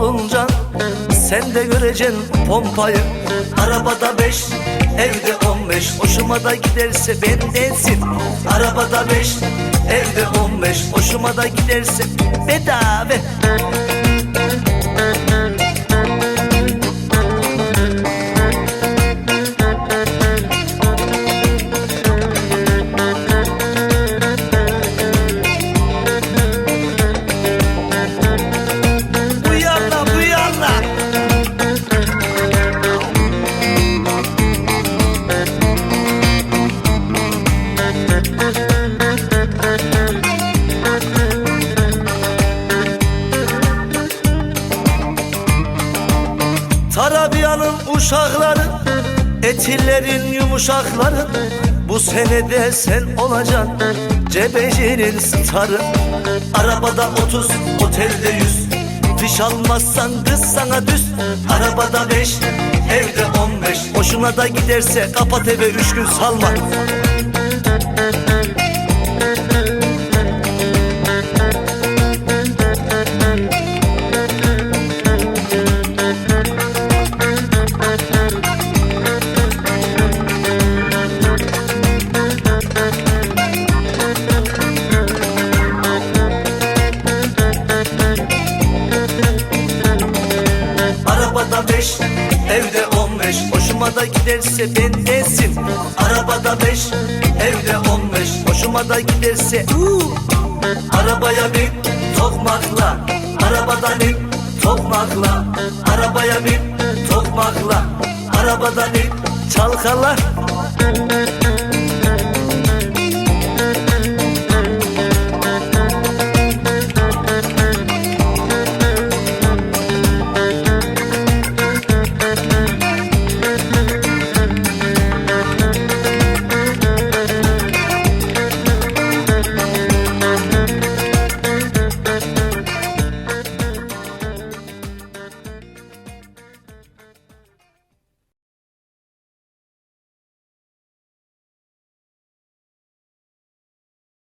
olunca sen de göreceksin pompayı. Arabada 5, evde 15, hoşuma da giderse bendensin. Arabada 5, evde 15, hoşuma da giderse bedava. Tarabiyanın uşakları, etillerin yumuşakları. Bu senede sen olacaksın Cebeci'nin starı. Arabada 30, otelde 100, fiş almazsan kız sana düz. Arabada 5, evde 15, hoşuna da giderse kapat eve 3 gün salma. Arabada 5, evde 15, hoşuma da giderse bendesin. Arabada 5, evde 15, hoşuma da giderse arabaya bin tokmakla, arabadan in tokmakla, arabaya bin tokmakla, arabadan in çalkala.